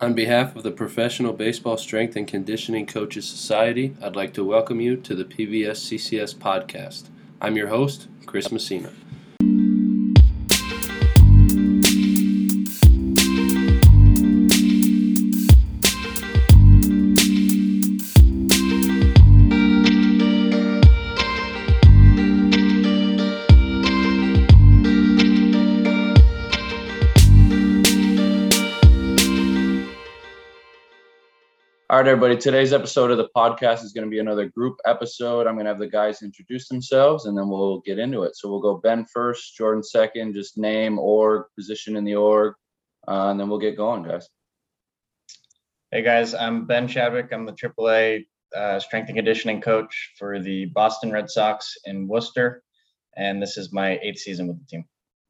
On behalf of the Professional Baseball Strength and Conditioning Coaches Society, I'd like to welcome you to the PBS CCS podcast. I'm your host, Chris Messina. All right, everybody. Today's episode of the podcast is going to be another group episode. I'm going to have the guys introduce themselves, and then we'll get into it. So we'll go Ben first, Jordan second, just name, org, position in the org, and then we'll get going, guys. Hey, guys. I'm Ben Chadwick. I'm the AAA strength and conditioning coach for the Boston Red Sox in Worcester, and this is my 8th season with the team.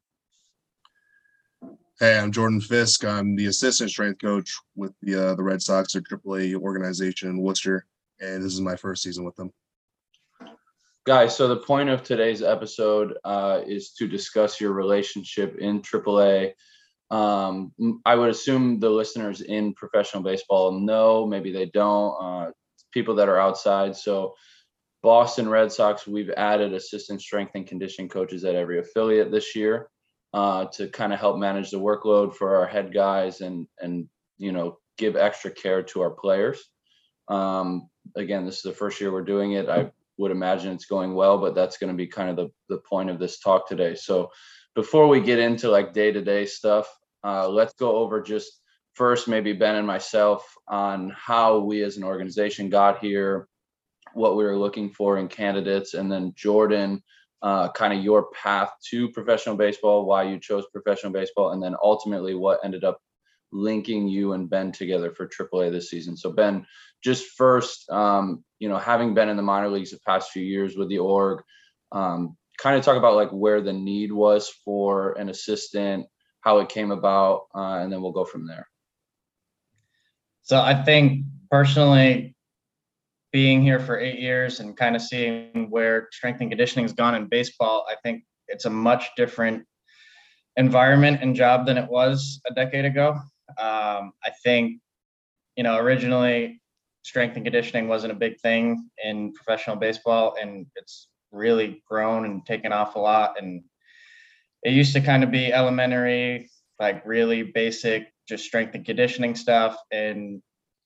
Hey, I'm Jordan Fisk. I'm the assistant strength coach with the Red Sox, their AAA organization in Worcester, and this is my first season with them. Guys, so the point of today's episode is to discuss your relationship in AAA. I would assume the listeners in professional baseball know, maybe they don't, people that are outside. So Boston Red Sox, we've added assistant strength and conditioning coaches at every affiliate this year. To kind of help manage the workload for our head guys and give extra care to our players. Again, this is the first year we're doing it. I would imagine it's going well, but that's going to be kind of the point of this talk today. So before we get into like day-to-day stuff, let's go over just first maybe Ben and myself on how we as an organization got here, what we were looking for in candidates, and then Jordan, kind of your path to professional baseball, why you chose professional baseball, and then ultimately what ended up linking you and Ben together for AAA this season. So Ben, just first, having been in the minor leagues the past few years with the org, kind of talk about like where the need was for an assistant, how it came about, and then we'll go from there. So I think personally, being here for 8 years and kind of seeing where strength and conditioning has gone in baseball, I think it's a much different environment and job than it was a decade ago. I think, originally strength and conditioning wasn't a big thing in professional baseball, and it's really grown and taken off a lot. And it used to kind of be elementary, like really basic, just strength and conditioning stuff. And,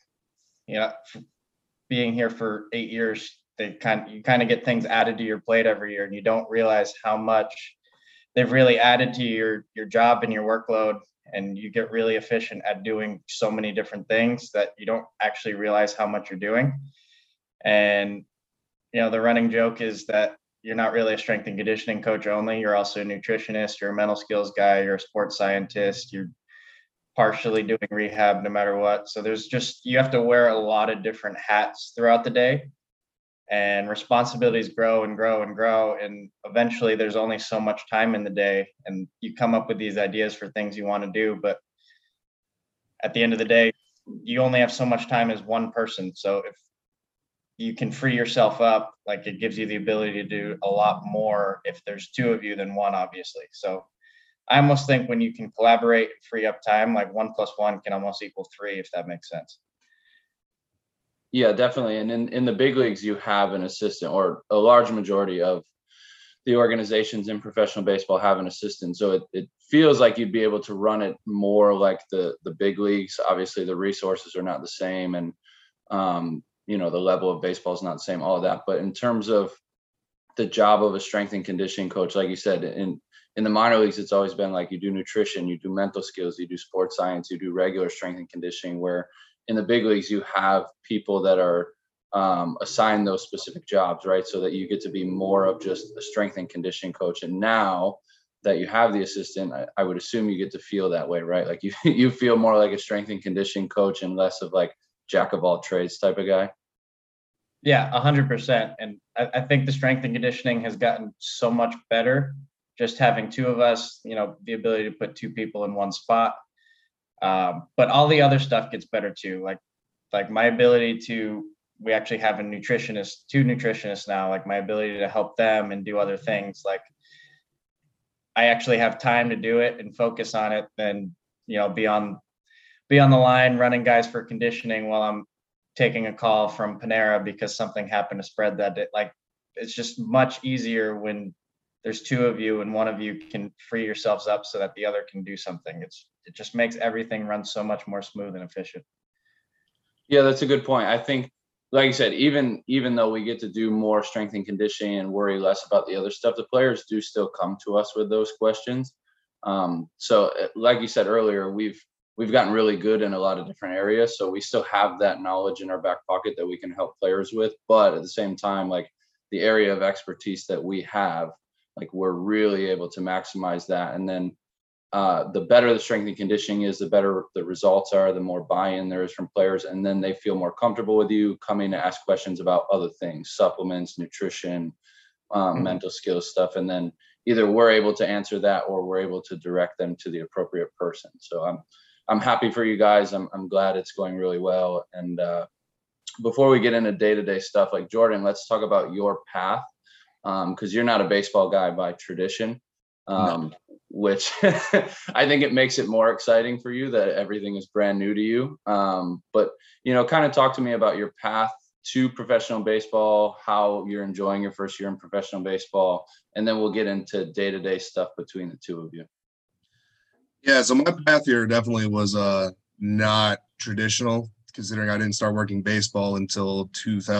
being here for 8 years, you kind of get things added to your plate every year, and you don't realize how much they've really added to your job and your workload. And you get really efficient at doing so many different things that you don't actually realize how much you're doing. And, the running joke is that you're not really a strength and conditioning coach only. You're also a nutritionist, you're a mental skills guy, you're a sports scientist, you're partially doing rehab no matter what. So you have to wear a lot of different hats throughout the day, and responsibilities grow and grow and grow. And eventually there's only so much time in the day, and you come up with these ideas for things you want to do. But at the end of the day, you only have so much time as one person. So if you can free yourself up, like it gives you the ability to do a lot more if there's two of you than one, obviously. So I almost think when you can collaborate and free up time, like 1 + 1 can almost equal 3, if that makes sense. Yeah, definitely. And in the big leagues, you have an assistant, or a large majority of the organizations in professional baseball have an assistant. So it feels like you'd be able to run it more like the big leagues. Obviously, the resources are not the same, and the level of baseball is not the same, all of that. But in terms of the job of a strength and conditioning coach, like you said, in the minor leagues, it's always been like you do nutrition, you do mental skills, you do sports science, you do regular strength and conditioning, where in the big leagues, you have people that are assigned those specific jobs, right? So that you get to be more of just a strength and conditioning coach. And now that you have the assistant, I would assume you get to feel that way, right? Like you feel more like a strength and conditioning coach and less of like jack of all trades type of guy. Yeah, 100%. And I think the strength and conditioning has gotten so much better. Just having two of us, the ability to put two people in one spot. But all the other stuff gets better too. Like my ability we actually have two nutritionists now, like my ability to help them and do other things. Like I actually have time to do it and focus on it than, be on be on the line running guys for conditioning while I'm taking a call from Panera because something happened to spread that day. Like, it's just much easier when there's two of you and one of you can free yourselves up so that the other can do something. It just makes everything run so much more smooth and efficient. Yeah, that's a good point. I think, like you said, even though we get to do more strength and conditioning and worry less about the other stuff, the players do still come to us with those questions. So like you said earlier, we've gotten really good in a lot of different areas. So we still have that knowledge in our back pocket that we can help players with. But at the same time, like the area of expertise that we have, like we're really able to maximize that. And then the better the strength and conditioning is, the better the results are, the more buy-in there is from players. And then they feel more comfortable with you coming to ask questions about other things, supplements, nutrition, mental skills stuff. And then either we're able to answer that or we're able to direct them to the appropriate person. So I'm happy for you guys. I'm glad it's going really well. And before we get into day-to-day stuff, like Jordan, let's talk about your path. Because you're not a baseball guy by tradition. No. Which I think it makes it more exciting for you that everything is brand new to you. But, kind of talk to me about your path to professional baseball, how you're enjoying your first year in professional baseball, and then we'll get into day-to-day stuff between the two of you. Yeah, so my path here definitely was not traditional, considering I didn't start working baseball until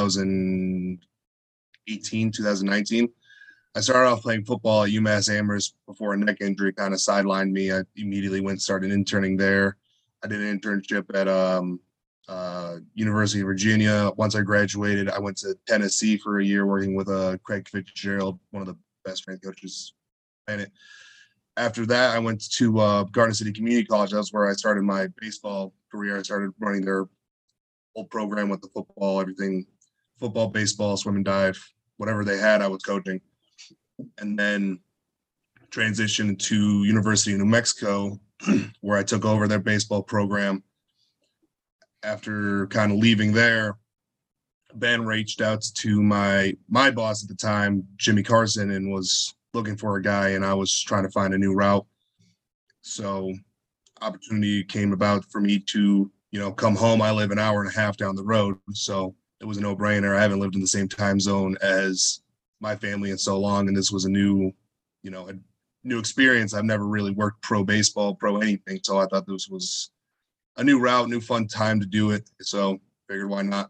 2018, 2019. I started off playing football at UMass Amherst before a neck injury kind of sidelined me. I immediately went and started interning there. I did an internship at University of Virginia. Once I graduated, I went to Tennessee for a year working with Craig Fitzgerald, one of the best strength coaches on the planet. After that, I went to Garden City Community College. That's where I started my baseball career. I started running their whole program with the football, everything, football, baseball, swim and dive, whatever they had, I was coaching. And then transitioned to University of New Mexico, where I took over their baseball program. After kind of leaving there, Ben reached out to my boss at the time, Jimmy Carson, and was looking for a guy, and I was trying to find a new route. So opportunity came about for me to, come home. I live an hour and a half down the road, so it was a no-brainer. I haven't lived in the same time zone as my family in so long, and this was a new experience. I've never really worked pro baseball, pro anything, so I thought this was a new route, new fun time to do it. So figured why not.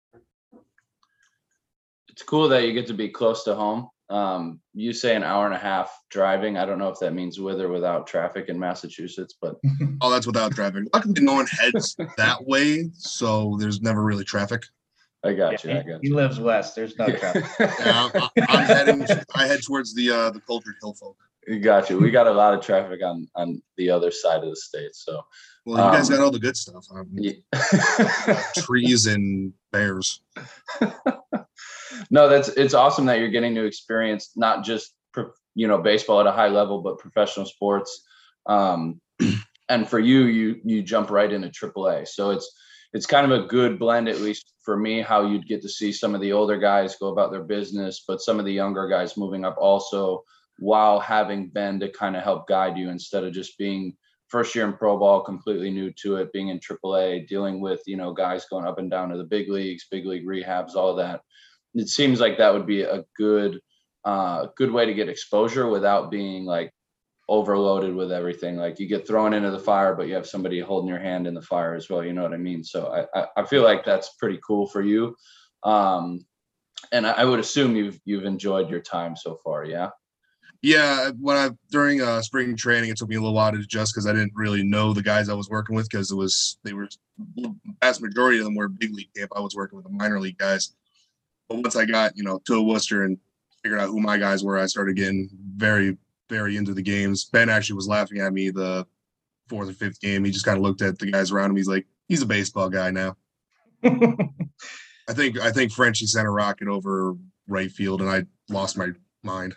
It's cool that you get to be close to home. You say an hour and a half driving. I don't know if that means with or without traffic in Massachusetts, but oh, that's without traffic. Luckily, no one heads that way, so there's never really traffic. I got you. He lives west. There's no traffic. Yeah, I head towards the Cultured Hill folk. Got you. We got a lot of traffic on the other side of the state. So, well, you guys got all the good stuff. Trees and bears. No, it's awesome that you're getting to experience not just baseball at a high level, but professional sports. And for you jump right into AAA. So it's kind of a good blend, at least for me, how you'd get to see some of the older guys go about their business, but some of the younger guys moving up also, while having Ben to kind of help guide you instead of just being first year in pro ball, completely new to it, being in AAA, dealing with, guys going up and down to the big leagues, big league rehabs, all of that. It seems like that would be a good way to get exposure without being like overloaded with everything. Like you get thrown into the fire, but you have somebody holding your hand in the fire as well. You know what I mean? So I feel like that's pretty cool for you. And I would assume you've enjoyed your time so far. Yeah. Yeah. During spring training, it took me a little while to adjust because I didn't really know the guys I was working with, because the vast majority of them were big league camp. I was working with the minor league guys. But once I got, to Worcester and figured out who my guys were, I started getting very, very into the games. Ben actually was laughing at me the fourth or fifth game. He just kind of looked at the guys around him. He's like, he's a baseball guy now. I think Frenchie sent a rocket over right field, and I lost my mind.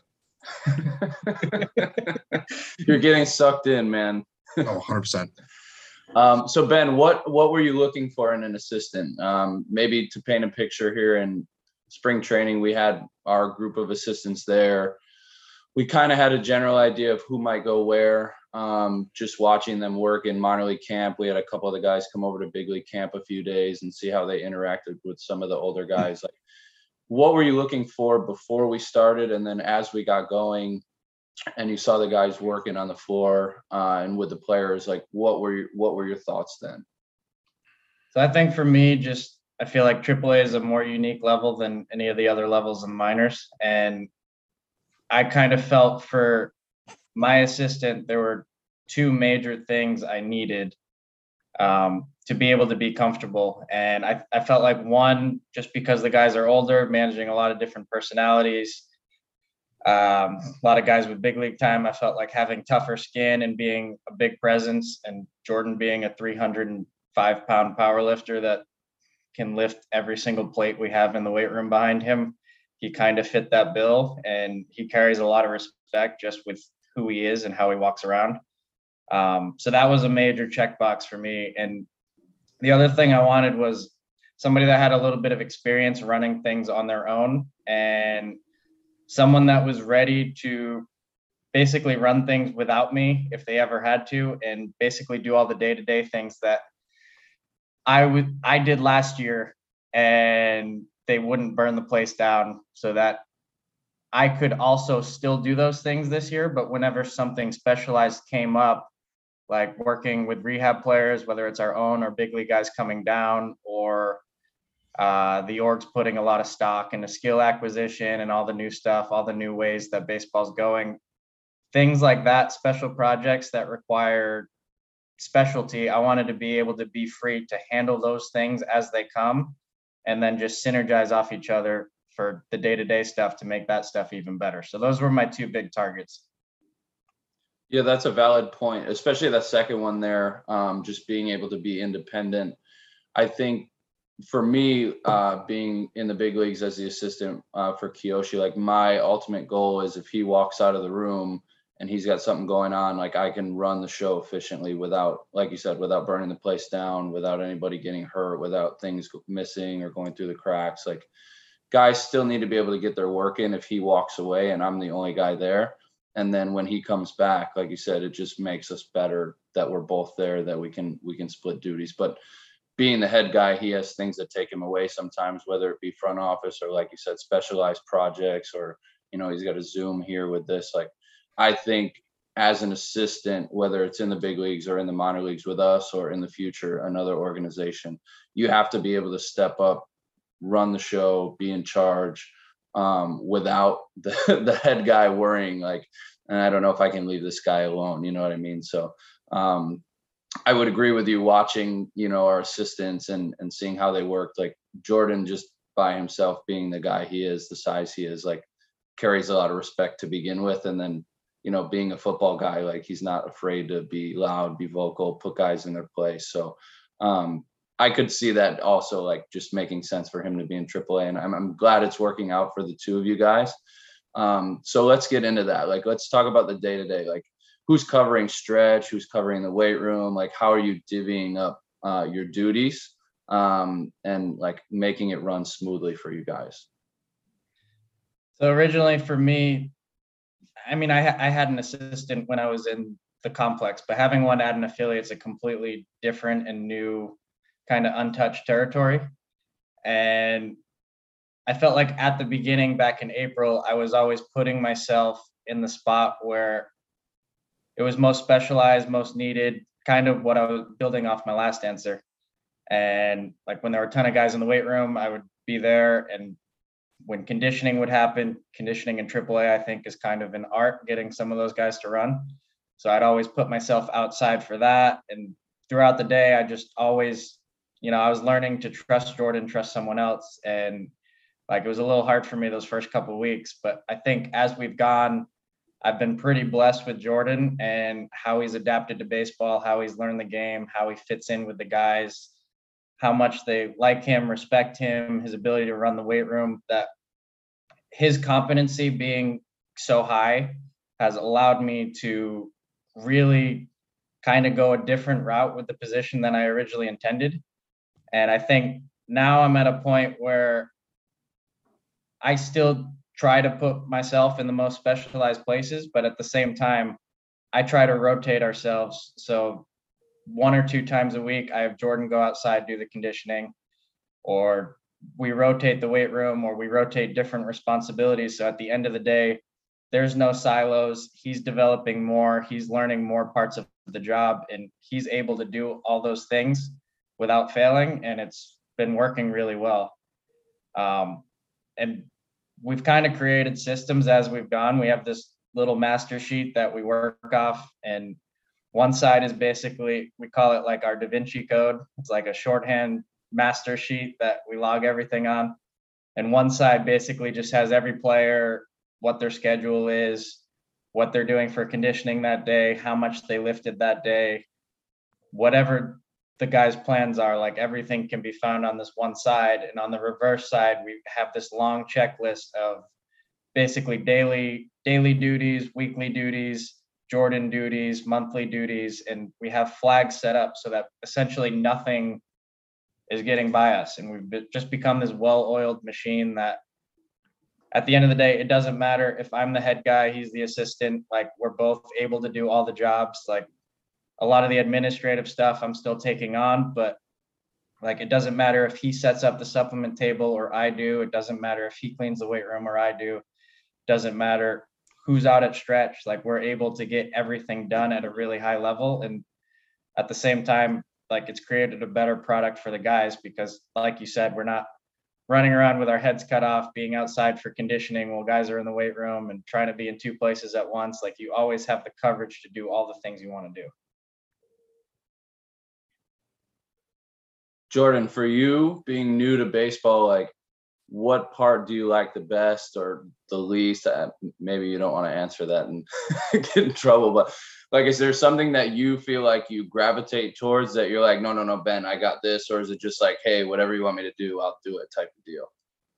You're getting sucked in, man. Oh, 100%. So Ben, what were you looking for in an assistant? Maybe to paint a picture here, in spring training, we had our group of assistants there. We kind of had a general idea of who might go where. just watching them work in minor league camp. We had a couple of the guys come over to big league camp a few days and see how they interacted with some of the older guys. Like, what were you looking for before we started, and then as we got going and you saw the guys working on the floor and with the players, like what were your thoughts then? So I think for me, I feel like AAA is a more unique level than any of the other levels in minors. And I kind of felt for my assistant, there were two major things I needed to be able to be comfortable. And I felt like one, just because the guys are older, managing a lot of different personalities, a lot of guys with big league time, I felt like having tougher skin and being a big presence, and Jordan being a 305-pound power lifter that can lift every single plate we have in the weight room behind him. He kind of fit that bill, and he carries a lot of respect just with who he is and how he walks around. So that was a major checkbox for me. And the other thing I wanted was somebody that had a little bit of experience running things on their own, and someone that was ready to basically run things without me if they ever had to, and basically do all the day-to-day things that I did last year, and they wouldn't burn the place down, so that I could also still do those things this year. But whenever something specialized came up, like working with rehab players, whether it's our own or big league guys coming down, or the org's putting a lot of stock into skill acquisition and all the new stuff, all the new ways that baseball's going, things like that, special projects that require specialty, I wanted to be able to be free to handle those things as they come, and then just synergize off each other for the day-to-day stuff to make that stuff even better. So those were my two big targets. Yeah, that's a valid point, especially that second one there, just being able to be independent. I think for me, being in the big leagues as the assistant for Kiyoshi, like my ultimate goal is if he walks out of the room and he's got something going on, like I can run the show efficiently without, like you said, without burning the place down, without anybody getting hurt, without things missing or going through the cracks. Like, guys still need to be able to get their work in if he walks away and I'm the only guy there. And then when he comes back, like you said, it just makes us better that we're both there, that we can split duties. But being the head guy, he has things that take him away sometimes, whether it be front office or, like you said, specialized projects, or, he's got a Zoom here with this. Like, I think as an assistant, whether it's in the big leagues or in the minor leagues with us, or in the future, another organization, you have to be able to step up, run the show, be in charge, without the head guy worrying, like, and I don't know if I can leave this guy alone. You know what I mean? So I would agree with you, watching, our assistants and seeing how they worked. Like, Jordan, just by himself, being the guy he is, the size he is, like, carries a lot of respect to begin with. And then, being a football guy, like, he's not afraid to be loud, be vocal, put guys in their place. So I could see that also, like, just making sense for him to be in AAA, and I'm glad it's working out for the two of you guys. So let's get into that. Like, let's talk about the day-to-day, like, who's covering stretch, who's covering the weight room, like, how are you divvying up your duties, and like making it run smoothly for you guys? So originally for me, I mean, I had an assistant when I was in the complex, but having one at an affiliate is a completely different and new kind of untouched territory. And I felt like at the beginning, back in April, I was always putting myself in the spot where it was most specialized, most needed, kind of what I was building off my last answer. And like, when there were a ton of guys in the weight room, I would be there. And when conditioning would happen, conditioning in AAA, I think, is kind of an art, getting some of those guys to run. So I'd always put myself outside for that. And throughout the day, I just always, I was learning to trust Jordan, trust someone else. And like, it was a little hard for me those first couple of weeks, but I think as we've gone, I've been pretty blessed with Jordan and how he's adapted to baseball, how he's learned the game, how he fits in with the guys, how much they like him, respect him, his ability to run the weight room, that his competency being so high has allowed me to really kind of go a different route with the position than I originally intended. And I think now I'm at a point where I still try to put myself in the most specialized places, but at the same time, I try to rotate ourselves. So 1 or 2 times a week, I have Jordan go outside, do the conditioning, or we rotate the weight room, or we rotate different responsibilities. So at the end of the day, there's no silos. He's developing more, he's learning more parts of the job, and he's able to do all those things without failing. And it's been working really well. And we've kind of created systems as we've gone. We have this little master sheet that we work off, and one side is basically, we call it like our Da Vinci Code. It's like a shorthand master sheet that we log everything on. And one side basically just has every player, what their schedule is, what they're doing for conditioning that day, how much they lifted that day, whatever the guys' plans are, like everything can be found on this one side. And on the reverse side, we have this long checklist of basically daily duties, weekly duties, Jordan duties, monthly duties, and we have flags set up so that essentially nothing is getting by us. And we've just become this well-oiled machine that at the end of the day, it doesn't matter if I'm the head guy, he's the assistant, like we're both able to do all the jobs. Like a lot of the administrative stuff I'm still taking on, but like it doesn't matter if he sets up the supplement table or I do. It doesn't matter if he cleans the weight room or I do. It doesn't matter who's out at stretch. Like we're able to get everything done at a really high level. And at the same time, like it's created a better product for the guys because like you said, we're not running around with our heads cut off, being outside for conditioning while guys are in the weight room and trying to be in 2 places at once. Like you always have the coverage to do all the things you want to do. Jordan, for you being new to baseball, like what part do you like the best or the least? Maybe you don't want to answer that and get in trouble, but like, is there something that you feel like you gravitate towards that you're like, no, Ben, I got this? Or is it just like, hey, whatever you want me to do, I'll do it type of deal?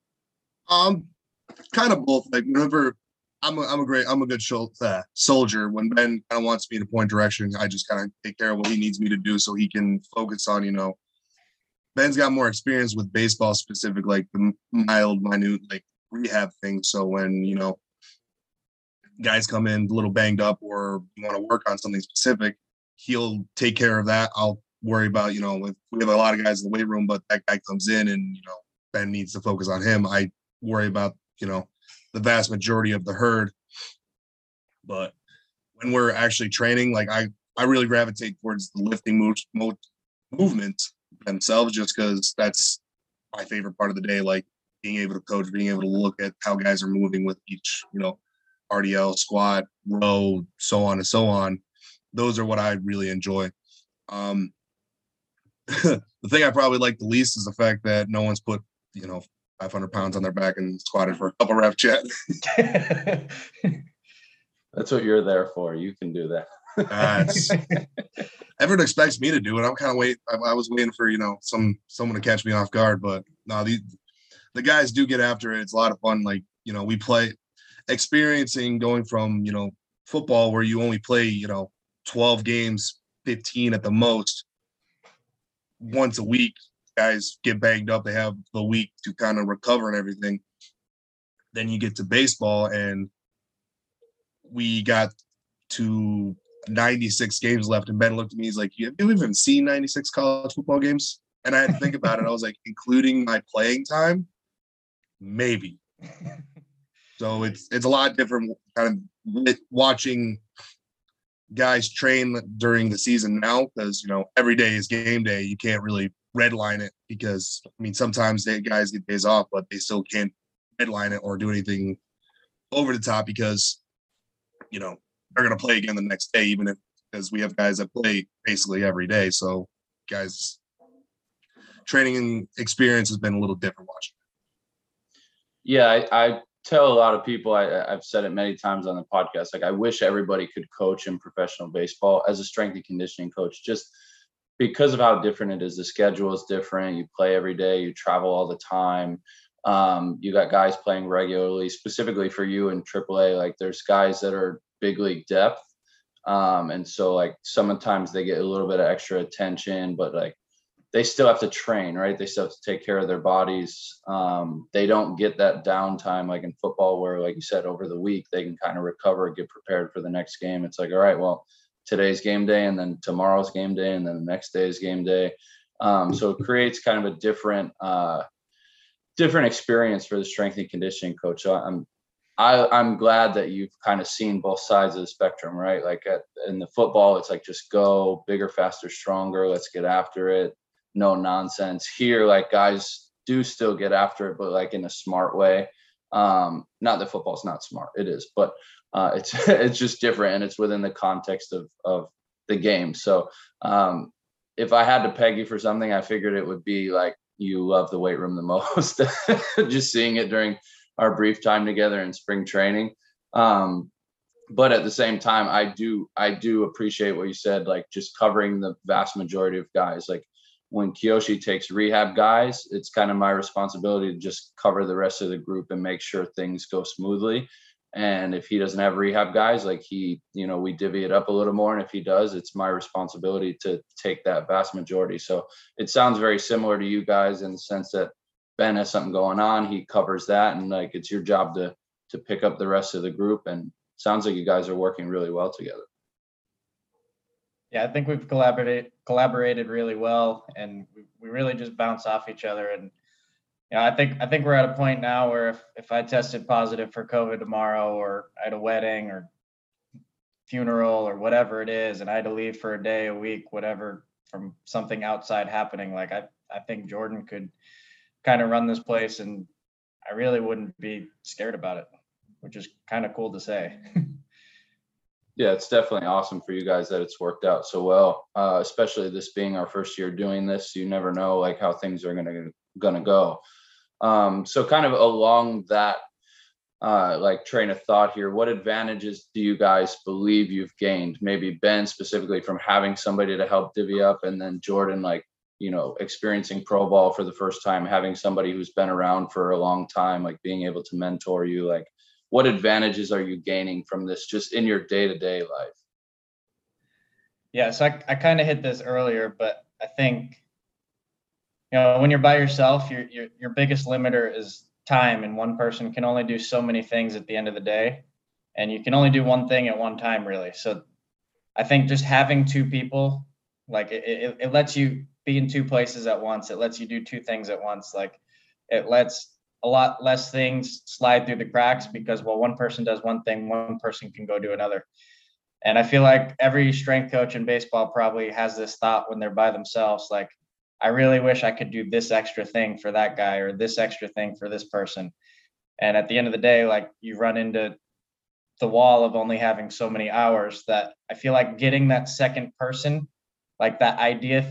Kind of both. Like whenever I'm a good soldier. When Ben kind of wants me to point direction, I just kind of take care of what he needs me to do so he can focus on, Ben's got more experience with baseball specific, like the minute, like rehab things. So when, guys come in a little banged up or want to work on something specific, he'll take care of that. I'll worry about, if we have a lot of guys in the weight room, but that guy comes in and, Ben needs to focus on him. I worry about, the vast majority of the herd. But when we're actually training, like I really gravitate towards the lifting movement themselves, just because that's my favorite part of the day. Like being able to coach, being able to look at how guys are moving with each, RDL, squat, row, so on and so on. Those are what I really enjoy. The thing I probably like the least is the fact that no one's put, 500 pounds on their back and squatted for a couple reps yet. That's what you're there for. You can do that. Everyone expects me to do it. I'm kind of waiting. I was waiting for, someone to catch me off guard, but no, the guys do get after it. It's a lot of fun. Like, we play experiencing going from, football where you only play, 12 games, 15 at the most once a week. Guys get banged up. They have the week to kind of recover and everything. Then you get to baseball and we got to 96 games left. And Ben looked at me, he's like, have you even seen 96 college football games? And I had to think about it. I was like, including my playing time? Maybe. So it's a lot different kind of watching guys train during the season now because, every day is game day. You can't really redline it because, sometimes guys get days off, but they still can't redline it or do anything over the top because, they're going to play again the next day, even because we have guys that play basically every day. So guys, training experience has been a little different watching. Yeah, I tell a lot of people, I've said it many times on the podcast, like I wish everybody could coach in professional baseball as a strength and conditioning coach, just because of how different it is. The schedule is different. You play every day, you travel all the time. You got guys playing regularly, specifically for you in AAA, like there's guys that are big league depth. And so like sometimes they get a little bit of extra attention, but like they still have to train, right? They still have to take care of their bodies. They don't get that downtime like in football where, like you said, over the week, they can kind of recover, get prepared for the next game. It's like, all right, well, today's game day and then tomorrow's game day and then the next day is game day. So it creates kind of a different experience for the strength and conditioning coach. So I'm glad that you've kind of seen both sides of the spectrum, right? Like in the football, it's like, just go bigger, faster, stronger. Let's get after it. No nonsense. Here, like, guys do still get after it, but like in a smart way. Not that football's not smart, it is, but it's just different, and it's within the context of the game. So if I had to peg you for something, I figured it would be like, you love the weight room the most. Just seeing it during our brief time together in spring training. But at the same time, I do appreciate what you said, like just covering the vast majority of guys. Like when Kiyoshi takes rehab guys, it's kind of my responsibility to just cover the rest of the group and make sure things go smoothly. And if he doesn't have rehab guys, like we divvy it up a little more. And if he does, it's my responsibility to take that vast majority. So it sounds very similar to you guys in the sense that Ben has something going on, he covers that, and like it's your job to pick up the rest of the group. And sounds like you guys are working really well together. Yeah, I think we've collaborated really well, and we really just bounce off each other. And I think we're at a point now where if I tested positive for COVID tomorrow, or I had a wedding or funeral or whatever it is, and I had to leave for a day, a week, whatever, from something outside happening, like I think Jordan could kind of run this place, and I really wouldn't be scared about it, which is kind of cool to say. Yeah, it's definitely awesome for you guys that it's worked out so well, especially this being our first year doing this. You never know like how things are gonna go. So kind of along that like train of thought here, what advantages do you guys believe you've gained? Maybe Ben specifically from having somebody to help divvy up, and then Jordan, like, experiencing pro ball for the first time, having somebody who's been around for a long time, like being able to mentor you. Like, what advantages are you gaining from this just in your day-to-day life? Yeah, so I kind of hit this earlier, but I think, when you're by yourself, your biggest limiter is time, and one person can only do so many things at the end of the day, and you can only do one thing at one time, really. So I think just having two people, like it lets you be in two places at once. It lets you do two things at once. Like it lets a lot less things slide through the cracks because, well, one person does one thing, one person can go do another. And I feel like every strength coach in baseball probably has this thought when they're by themselves, like, I really wish I could do this extra thing for that guy or this extra thing for this person. And at the end of the day, like, you run into the wall of only having so many hours, that I feel like getting that second person, like that idea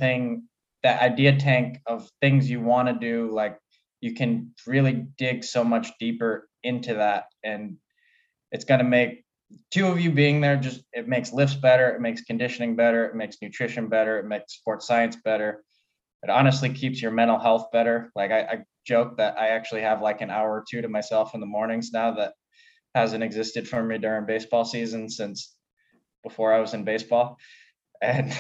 tank of things you want to do, like you can really dig so much deeper into that. And it's going to make two of you being there, just, it makes lifts better, it makes conditioning better, it makes nutrition better, it makes sports science better. It honestly keeps your mental health better. Like I joke that I actually have like an hour or two to myself in the mornings now that hasn't existed for me during baseball season since before I was in baseball. And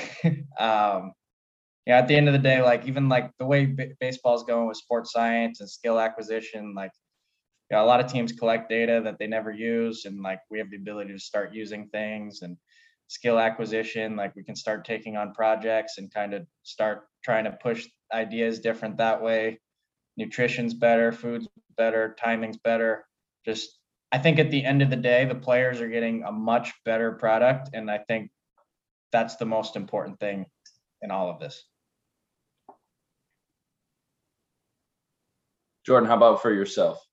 at the end of the day, like even like the way baseball is going with sports science and skill acquisition, like a lot of teams collect data that they never use, and like we have the ability to start using things. And skill acquisition, like we can start taking on projects and kind of start trying to push ideas different that way. Nutrition's better, food's better, timing's better. Just, I think at the end of the day, the players are getting a much better product, and I think that's the most important thing in all of this. Jordan, how about for yourself?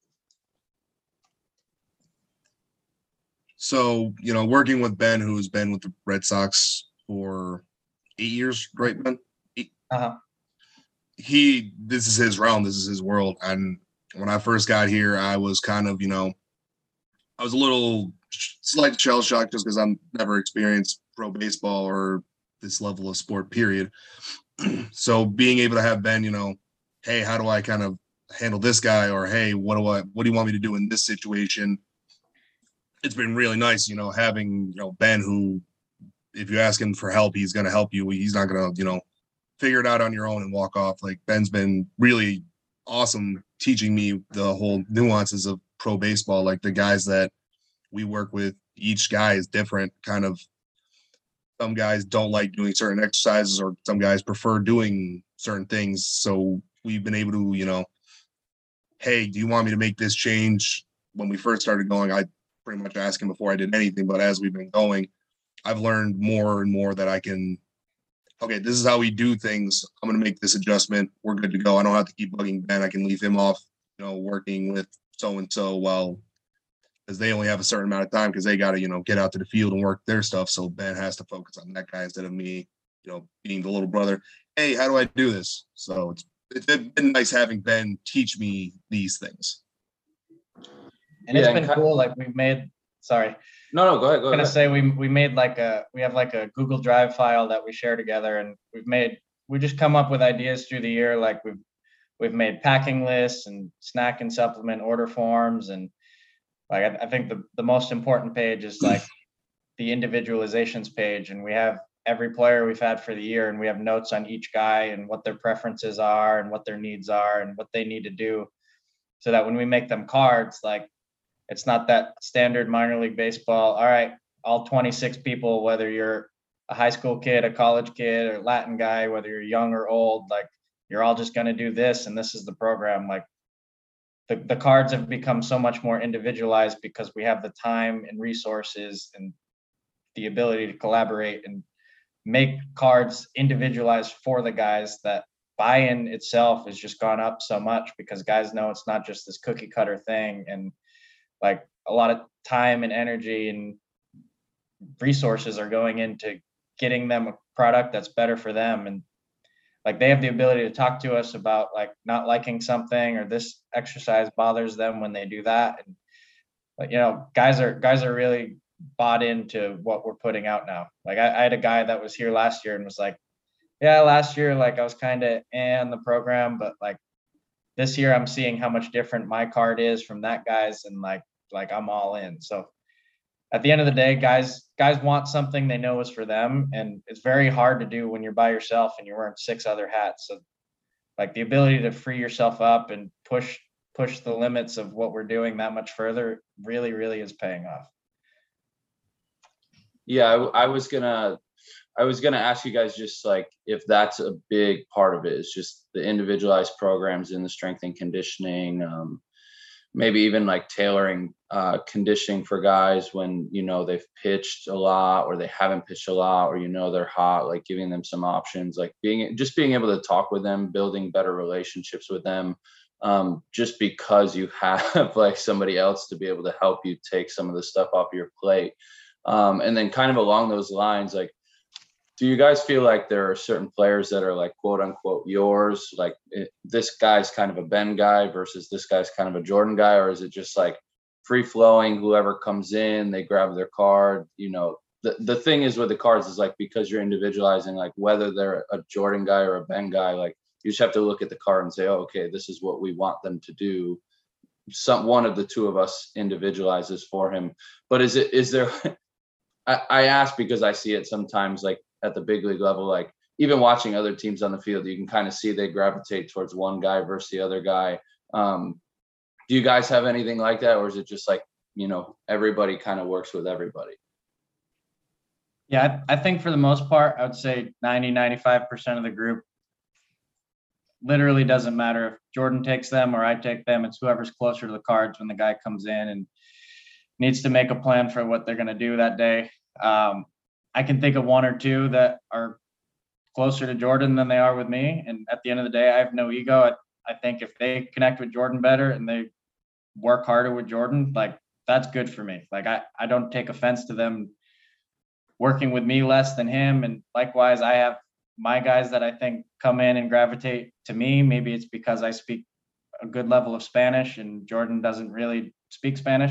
So, working with Ben, who's been with the Red Sox for 8 years, right, Ben? Uh-huh. This is his realm, this is his world. And when I first got here, I was kind of, I was a little slight shell shock just because I've never experienced pro baseball or this level of sport, period. So being able to have Ben, hey, how do I kind of handle this guy? Or, hey, what do you want me to do in this situation? It's been really nice, having, Ben, who, if you ask him for help, he's going to help you. He's not going to, figure it out on your own and walk off. Like Ben's been really awesome teaching me the whole nuances of pro baseball. Like the guys that we work with, each guy is different. Kind of some guys don't like doing certain exercises, or some guys prefer doing certain things. So we've been able to, hey, do you want me to make this change? When we first started going, I pretty much asked him before I did anything, but as we've been going, I've learned more and more that I can, okay, this is how we do things. I'm going to make this adjustment. We're good to go. I don't have to keep bugging Ben. I can leave him off, working with so-and-so while, because they only have a certain amount of time because they got to, get out to the field and work their stuff. So Ben has to focus on that guy instead of me, being the little brother. Hey, how do I do this? So it's been nice having Ben teach me these things. And it's been cool. Like we've made, sorry. No, go ahead. I'm gonna say we made we have like a Google Drive file that we share together, and we just come up with ideas through the year. Like we've made packing lists and snack and supplement order forms, and like I think the most important page is like the individualizations page, and we have every player we've had for the year, and we have notes on each guy and what their preferences are and what their needs are and what they need to do, so that when we make them cards, like it's not that standard minor league baseball. All right, all 26 people, whether you're a high school kid, a college kid, or Latin guy, whether you're young or old, like you're all just going to do this, and this is the program. Like the cards have become so much more individualized because we have the time and resources and the ability to collaborate and make cards individualized for the guys, that buy-in itself has just gone up so much because guys know it's not just this cookie cutter thing, and like a lot of time and energy and resources are going into getting them a product that's better for them. And like they have the ability to talk to us about like not liking something, or this exercise bothers them when they do that. And like, guys are really bought into what we're putting out now. Like I had a guy that was here last year and was like, yeah, last year, like I was kind of in the program, but like this year I'm seeing how much different my card is from that guy's, and like I'm all in. So at the end of the day, guys want something they know is for them, and it's very hard to do when you're by yourself and you're wearing 6 other hats. So like the ability to free yourself up and push the limits of what we're doing that much further really, really is paying off. Yeah, I was gonna ask you guys just like if that's a big part of it, is just the individualized programs in the strength and conditioning, maybe even like tailoring conditioning for guys when they've pitched a lot or they haven't pitched a lot, or they're hot, like giving them some options, like being able to talk with them, building better relationships with them, just because you have like somebody else to be able to help you take some of the stuff off your plate. And then kind of along those lines, like, do you guys feel like there are certain players that are like quote unquote yours, like this guy's kind of a Ben guy versus this guy's kind of a Jordan guy, or is it just like free flowing, whoever comes in, they grab their card? The thing is with the cards is like, because you're individualizing, like whether they're a Jordan guy or a Ben guy, like you just have to look at the card and say, oh, okay, this is what we want them to do. One of the two of us individualizes for him. But is there I ask because I see it sometimes, like at the big league level, like even watching other teams on the field, you can kind of see they gravitate towards one guy versus the other guy. Do you guys have anything like that, or is it just like, everybody kind of works with everybody? Yeah, I think for the most part, I would say 95% of the group literally doesn't matter if Jordan takes them or I take them. It's whoever's closer to the cards when the guy comes in and needs to make a plan for what they're going to do that day. I can think of one or two that are closer to Jordan than they are with me. And at the end of the day, I have no ego. I think if they connect with Jordan better and they work harder with Jordan, like that's good for me. Like I don't take offense to them working with me less than him. And likewise, I have my guys that I think come in and gravitate to me. Maybe it's because I speak a good level of Spanish and Jordan doesn't really speak Spanish.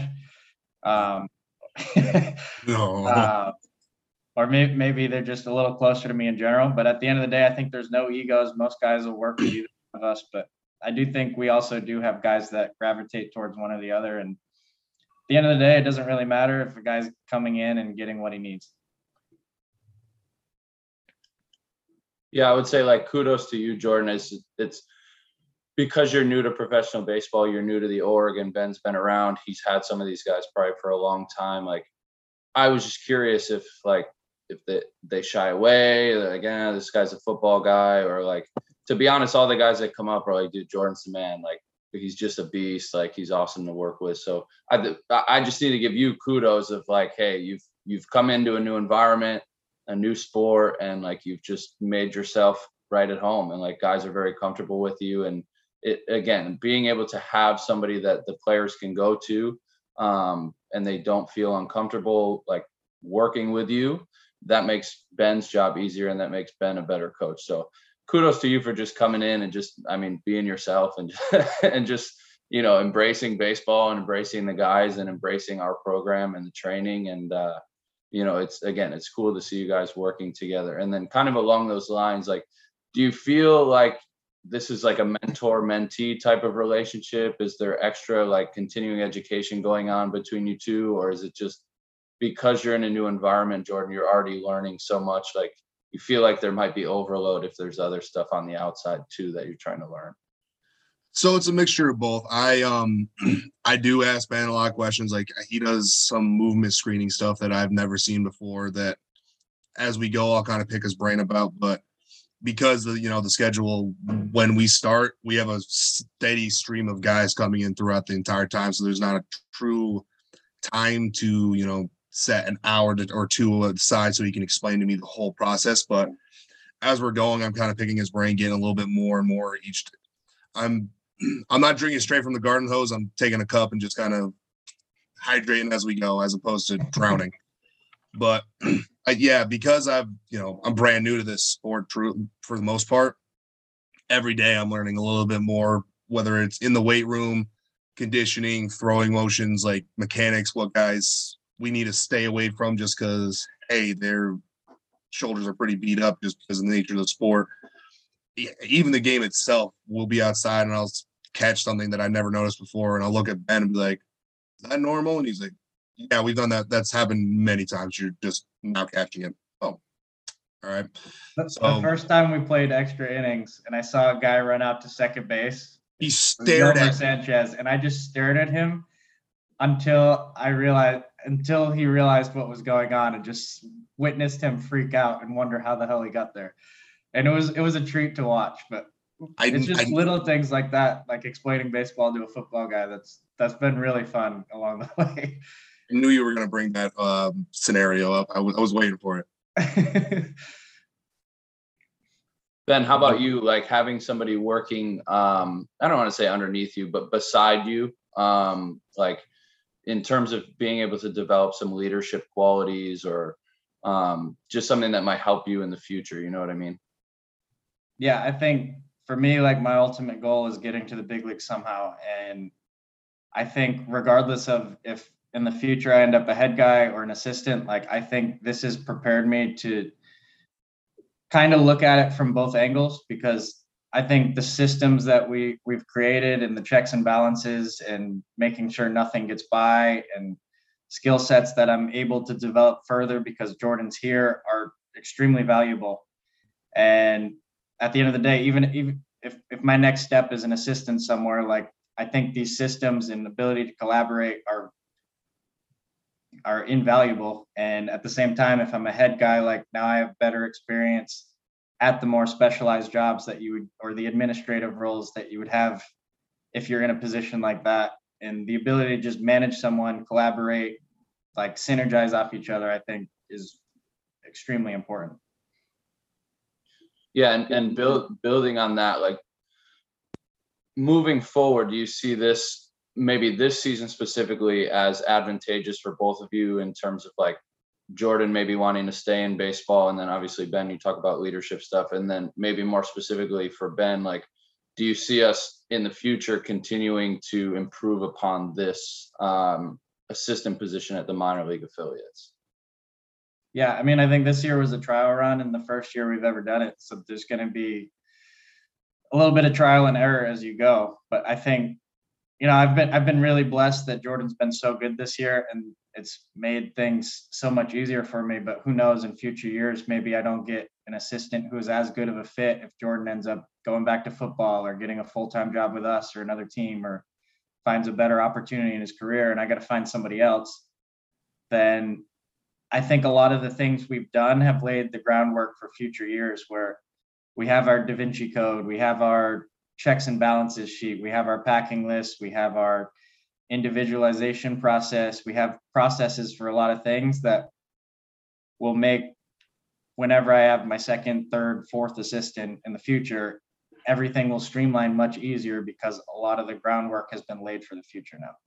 No. Or maybe they're just a little closer to me in general. But at the end of the day, I think there's no egos. Most guys will work with either of us. But I do think we also do have guys that gravitate towards one or the other. And at the end of the day, it doesn't really matter if a guy's coming in and getting what he needs. Yeah, I would say like kudos to you, Jordan. It's because you're new to professional baseball, you're new to the org, and Ben's been around. He's had some of these guys probably for a long time. Like, I was just curious if they shy away, like, this guy's a football guy, or like, to be honest, all the guys that come up are like, dude, Jordan's the man. Like, he's just a beast. Like, he's awesome to work with. So I just need to give you kudos of like, hey, you've come into a new environment, a new sport, and like you've just made yourself right at home, and like guys are very comfortable with you. And it, again, being able to have somebody that the players can go to, and they don't feel uncomfortable like working with you, that makes Ben's job easier, and that makes Ben a better coach. So kudos to you for just coming in and just, I mean, being yourself, and and just, embracing baseball and embracing the guys and embracing our program and the training. And it's cool to see you guys working together. And then kind of along those lines, like, do you feel like this is like a mentor mentee type of relationship? Is there extra like continuing education going on between you two, or is it just because you're in a new environment, Jordan, you're already learning so much, like you feel like there might be overload if there's other stuff on the outside too that you're trying to learn? So it's a mixture of both. I do ask Ben a lot of questions. Like, he does some movement screening stuff that I've never seen before, that as we go, I'll kind of pick his brain about. But because the schedule, when we start, we have a steady stream of guys coming in throughout the entire time. So there's not a true time to, set an hour or two aside so he can explain to me the whole process. But as we're going, I'm kind of picking his brain, getting a little bit more and more each. I'm not drinking straight from the garden hose. I'm taking a cup and just kind of hydrating as we go, as opposed to drowning. But because I'm brand new to this sport for the most part. Every day I'm learning a little bit more, whether it's in the weight room, conditioning, throwing motions, like mechanics, what guys we need to stay away from just because, hey, their shoulders are pretty beat up just because of the nature of the sport. Even the game itself, we'll be outside and I'll catch something that I never noticed before, and I'll look at Ben and be like, is that normal? And he's like, yeah, we've done that. That's happened many times. You're just now catching it. Oh, all right. The first time we played extra innings and I saw a guy run out to second base, he stared at Sanchez, and I just stared at him until he realized what was going on, and just witnessed him freak out and wonder how the hell he got there. And it was a treat to watch. But it's just little things like that, like explaining baseball to a football guy. That's been really fun along the way. I knew you were going to bring that scenario up. I was waiting for it. Ben, how about you? Like having somebody working, I don't want to say underneath you, but beside you, like in terms of being able to develop some leadership qualities, or just something that might help you in the future. You know what I mean? Yeah, I think for me, like my ultimate goal is getting to the big league somehow. And I think regardless of if in the future I end up a head guy or an assistant, like I think this has prepared me to kind of look at it from both angles, because I think the systems that we've created and the checks and balances and making sure nothing gets by, and skill sets that I'm able to develop further because Jordan's here, are extremely valuable. And at the end of the day, even if my next step is an assistant somewhere, like I think these systems and ability to collaborate are invaluable. And at the same time, if I'm a head guy, like now I have better experience at the more specialized jobs that you would, or the administrative roles that you would have if you're in a position like that. And the ability to just manage someone, collaborate, like synergize off each other, I think is extremely important. Yeah, and building on that, like moving forward, do you see this, maybe this season specifically, as advantageous for both of you in terms of like Jordan maybe wanting to stay in baseball, and then obviously Ben, you talk about leadership stuff, and then maybe more specifically for Ben, like, do you see us in the future continuing to improve upon this assistant position at the minor league affiliates? Yeah, I mean, I think this year was a trial run and the first year we've ever done it. So there's going to be a little bit of trial and error as you go. But I think, I've been really blessed that Jordan's been so good this year, it's made things so much easier for me. But who knows, in future years, maybe I don't get an assistant who is as good of a fit if Jordan ends up going back to football or getting a full-time job with us or another team, or finds a better opportunity in his career and I got to find somebody else. Then I think a lot of the things we've done have laid the groundwork for future years, where we have our Da Vinci Code, we have our checks and balances sheet, we have our packing list, we have our individualization process, we have processes for a lot of things that will make, whenever I have my second, third, fourth assistant in the future, everything will streamline much easier because a lot of the groundwork has been laid for the future now.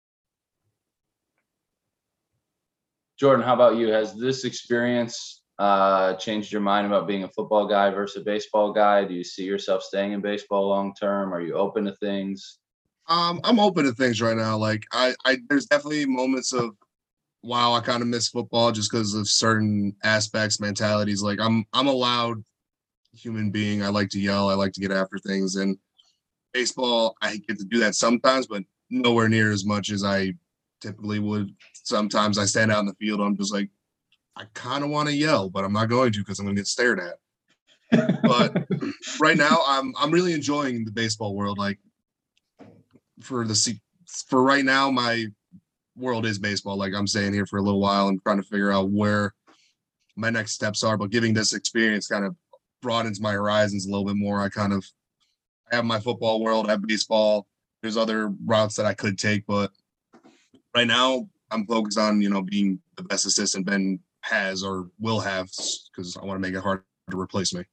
Jordan, how about you? Has this experience changed your mind about being a football guy versus a baseball guy? Do you see yourself staying in baseball long term? Are you open to things? I'm open to things right now. Like I there's definitely moments of, wow, I kind of miss football just because of certain aspects, mentalities. Like I'm a loud human being. I like to yell. I like to get after things. And baseball, I get to do that sometimes, but nowhere near as much as I typically would. Sometimes I stand out in the field. I'm just like, I kind of want to yell, but I'm not going to because I'm going to get stared at. But right now, I'm really enjoying the baseball world. Like for right now, my world is baseball. Like I'm staying here for a little while and trying to figure out where my next steps are. But giving this experience kind of broadens my horizons a little bit more. I have my football world, I have baseball. There's other routes that I could take, but right now I'm focused on, being the best assistant Ben has or will have, because I want to make it hard to replace me.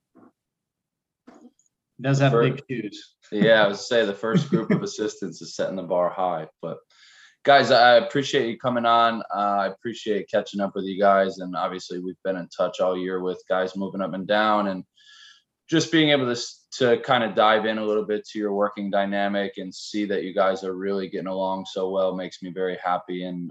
Does have big shoes. Yeah, I was say the first group of assistants is setting the bar high. But guys, I appreciate you coming on. I appreciate catching up with you guys. And obviously we've been in touch all year with guys moving up and down, and just being able to kind of dive in a little bit to your working dynamic and see that you guys are really getting along so well makes me very happy. And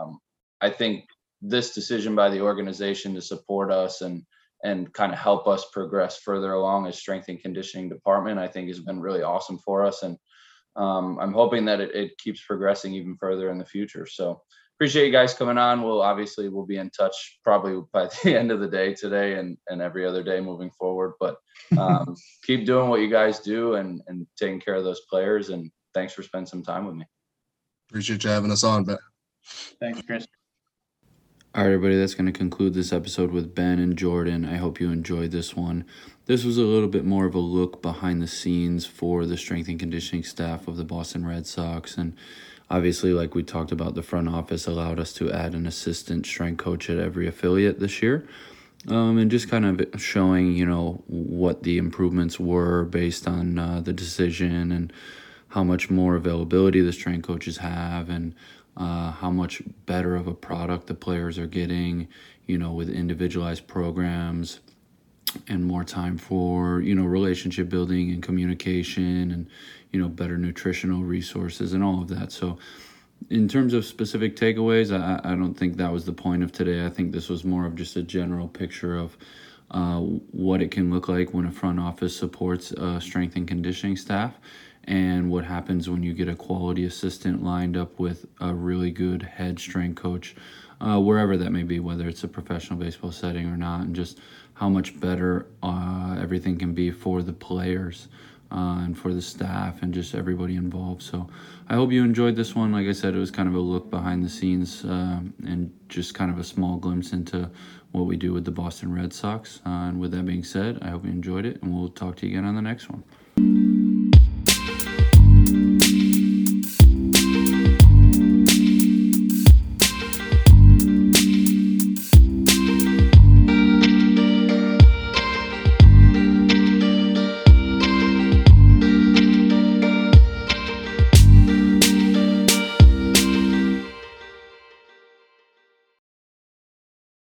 I think this decision by the organization to support us and kind of help us progress further along as strength and conditioning department, I think has been really awesome for us. And I'm hoping that it keeps progressing even further in the future. So appreciate you guys coming on. We'll be in touch probably by the end of the day today and every other day moving forward. But keep doing what you guys do and taking care of those players. And thanks for spending some time with me. Appreciate you having us on, Ben. Thanks, Chris. All right, everybody, that's going to conclude this episode with Ben and Jordan. I hope you enjoyed this one. This was a little bit more of a look behind the scenes for the strength and conditioning staff of the Boston Red Sox. And obviously, like we talked about, the front office allowed us to add an assistant strength coach at every affiliate this year. And just kind of showing, what the improvements were based on the decision and how much more availability the strength coaches have and how much better of a product the players are getting, with individualized programs and more time for, relationship building and communication and, better nutritional resources and all of that. So in terms of specific takeaways, I don't think that was the point of today. I think this was more of just a general picture of what it can look like when a front office supports a strength and conditioning staff, and what happens when you get a quality assistant lined up with a really good head strength coach, wherever that may be, whether it's a professional baseball setting or not, and just how much better everything can be for the players and for the staff and just everybody involved. So I hope you enjoyed this one. Like I said, it was kind of a look behind the scenes and just kind of a small glimpse into what we do with the Boston Red Sox. And with that being said, I hope you enjoyed it, and we'll talk to you again on the next one.